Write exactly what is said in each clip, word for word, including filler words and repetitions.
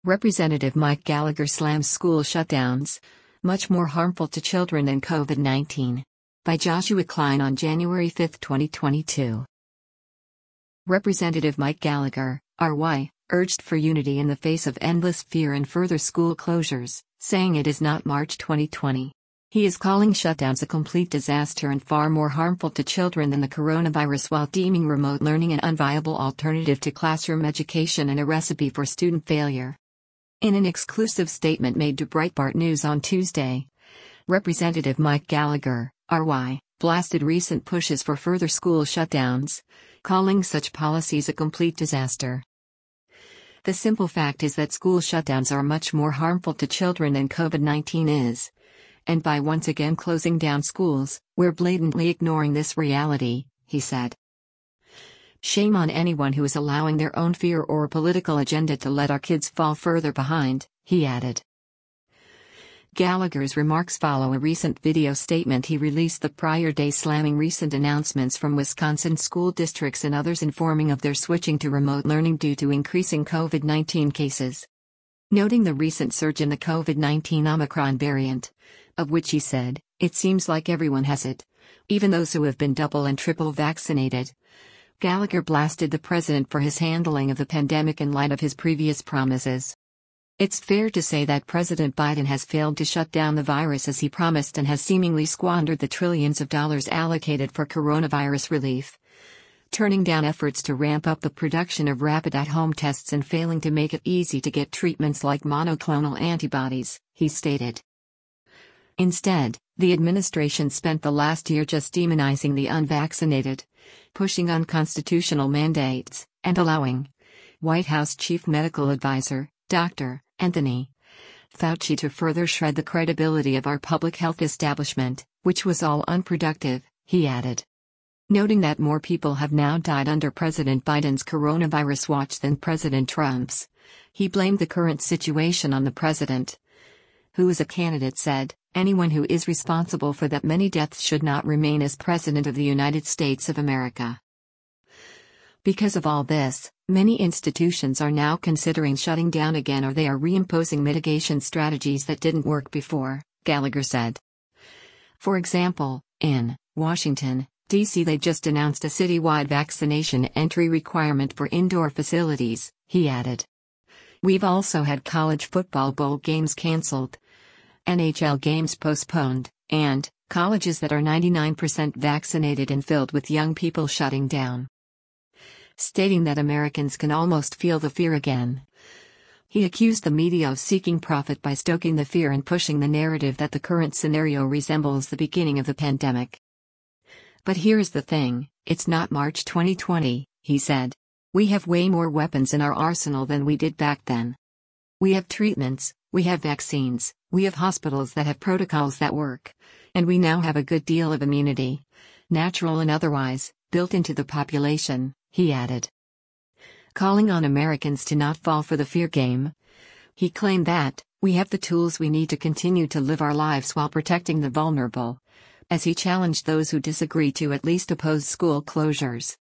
Representative Mike Gallagher slams school shutdowns, much more harmful to children than COVID nineteen. By Joshua Klein on January fifth, twenty twenty-two. Representative Mike Gallagher, R Y, urged for unity in the face of endless fear and further school closures, saying it is not March twenty twenty. He is calling shutdowns a complete disaster and far more harmful to children than the coronavirus, while deeming remote learning an unviable alternative to classroom education and a recipe for student failure. In an exclusive statement made to Breitbart News on Tuesday, Representative Mike Gallagher, R Y, blasted recent pushes for further school shutdowns, calling such policies a complete disaster. The simple fact is that school shutdowns are much more harmful to children than COVID nineteen is. And by once again closing down schools, we're blatantly ignoring this reality, he said. Shame on anyone who is allowing their own fear or political agenda to let our kids fall further behind, he added. Gallagher's remarks follow a recent video statement he released the prior day, slamming recent announcements from Wisconsin school districts and others informing of their switching to remote learning due to increasing COVID nineteen cases. Noting the recent surge in the COVID nineteen Omicron variant, of which he said, "It seems like everyone has it, even those who have been double and triple vaccinated." Gallagher blasted the president for his handling of the pandemic in light of his previous promises. It's fair to say that President Biden has failed to shut down the virus as he promised and has seemingly squandered the trillions of dollars allocated for coronavirus relief, turning down efforts to ramp up the production of rapid at-home tests and failing to make it easy to get treatments like monoclonal antibodies, he stated. Instead, the administration spent the last year just demonizing the unvaccinated, pushing unconstitutional mandates, and allowing White House Chief Medical Advisor, Doctor Anthony Fauci, to further shred the credibility of our public health establishment, which was all unproductive, he added. Noting that more people have now died under President Biden's coronavirus watch than President Trump's, he blamed the current situation on the president, who as a candidate said, "Anyone who is responsible for that many deaths should not remain as President of the United States of America." Because of all this, many institutions are now considering shutting down again, or they are reimposing mitigation strategies that didn't work before, Gallagher said. For example, in Washington, D C they just announced a citywide vaccination entry requirement for indoor facilities, he added. We've also had college football bowl games canceled, N H L games postponed, and colleges that are ninety-nine percent vaccinated and filled with young people shutting down. Stating that Americans can almost feel the fear again, he accused the media of seeking profit by stoking the fear and pushing the narrative that the current scenario resembles the beginning of the pandemic. But here's the thing, it's not March twenty twenty, he said. We have way more weapons in our arsenal than we did back then. We have treatments, we have vaccines, we have hospitals that have protocols that work, and we now have a good deal of immunity, natural and otherwise, built into the population, he added. Calling on Americans to not fall for the fear game, he claimed that, we have the tools we need to continue to live our lives while protecting the vulnerable, as he challenged those who disagree to at least oppose school closures.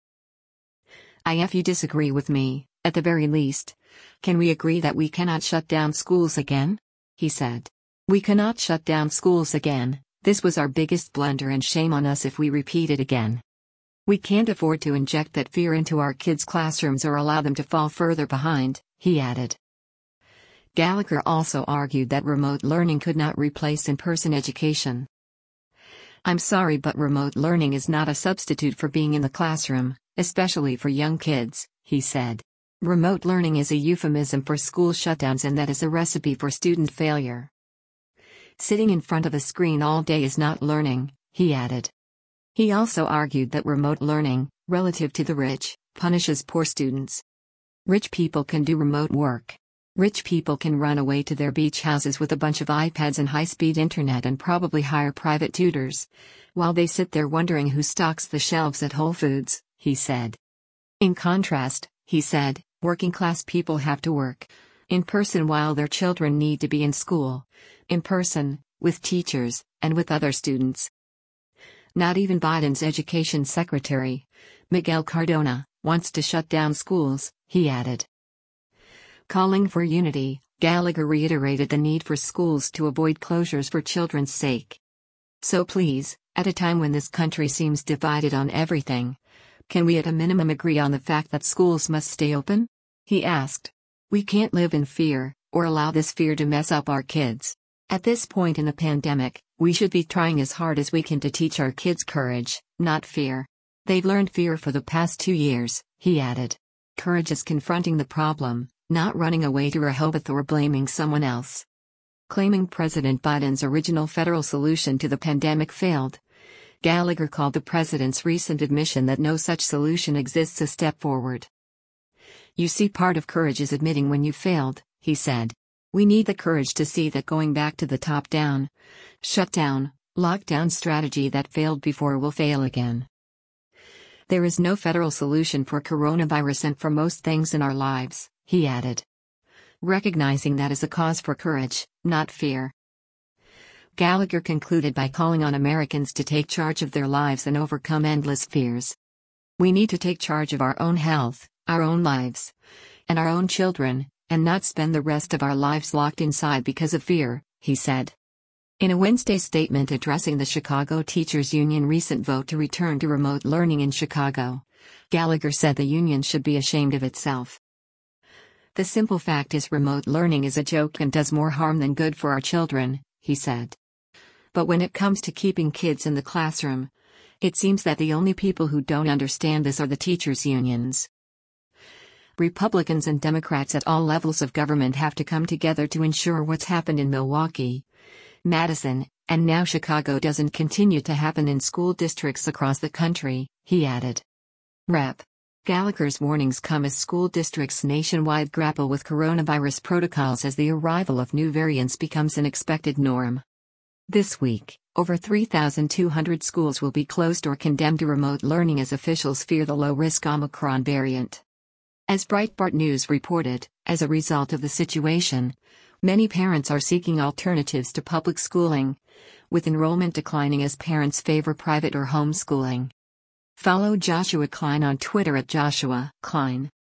If you disagree with me, at the very least, can we agree that we cannot shut down schools again? He said. We cannot shut down schools again. This was our biggest blunder, and shame on us if we repeat it again. We can't afford to inject that fear into our kids' classrooms or allow them to fall further behind, he added. Gallagher also argued that remote learning could not replace in-person education. I'm sorry, but remote learning is not a substitute for being in the classroom, especially for young kids, he said. Remote learning is a euphemism for school shutdowns, and that is a recipe for student failure. Sitting in front of a screen all day is not learning, he added. He also argued that remote learning, relative to the rich, punishes poor students. Rich people can do remote work. Rich people can run away to their beach houses with a bunch of iPads and high-speed internet and probably hire private tutors, while they sit there wondering who stocks the shelves at Whole Foods, he said. In contrast, he said, working-class people have to work in person while their children need to be in school, in person, with teachers, and with other students. Not even Biden's education secretary, Miguel Cardona, wants to shut down schools, he added. Calling for unity, Gallagher reiterated the need for schools to avoid closures for children's sake. So please, at a time when this country seems divided on everything, can we at a minimum agree on the fact that schools must stay open? He asked. We can't live in fear, or allow this fear to mess up our kids. At this point in the pandemic, we should be trying as hard as we can to teach our kids courage, not fear. They've learned fear for the past two years, he added. Courage is confronting the problem, not running away to Rehoboth or blaming someone else. Claiming President Biden's original federal solution to the pandemic failed, Gallagher called the president's recent admission that no such solution exists a step forward. You see, part of courage is admitting when you failed, he said. We need the courage to see that going back to the top-down, shutdown, lockdown strategy that failed before will fail again. There is no federal solution for coronavirus and for most things in our lives, he added. Recognizing that is a cause for courage, not fear. Gallagher concluded by calling on Americans to take charge of their lives and overcome endless fears. We need to take charge of our own health, our own lives, and our own children, and not spend the rest of our lives locked inside because of fear, he said. In a Wednesday statement addressing the Chicago Teachers Union recent vote to return to remote learning in Chicago, Gallagher said the union should be ashamed of itself. The simple fact is remote learning is a joke and does more harm than good for our children, he said. But when it comes to keeping kids in the classroom, it seems that the only people who don't understand this are the teachers' unions. Republicans and Democrats at all levels of government have to come together to ensure what's happened in Milwaukee, Madison, and now Chicago doesn't continue to happen in school districts across the country, he added. Representative Gallagher's warnings come as school districts nationwide grapple with coronavirus protocols as the arrival of new variants becomes an expected norm. This week, over three thousand two hundred schools will be closed or condemned to remote learning as officials fear the low-risk Omicron variant. As Breitbart News reported, as a result of the situation, many parents are seeking alternatives to public schooling, with enrollment declining as parents favor private or homeschooling. Follow Joshua Klein on Twitter at Joshua Klein.